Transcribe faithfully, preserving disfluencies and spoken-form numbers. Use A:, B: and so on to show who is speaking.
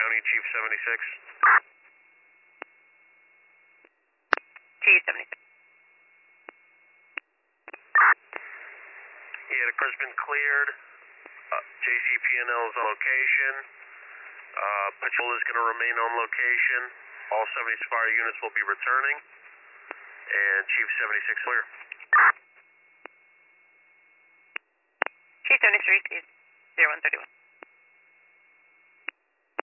A: County, Chief seventy-six.
B: Chief seventy-six.
A: Yeah, the car's been cleared. Uh, J C P N L is on location. Uh, patrol is going to remain on location. All seventy Spire units will be returning. And Chief seventy-six clear.
B: Chief seventy-three, zero one thirty-one.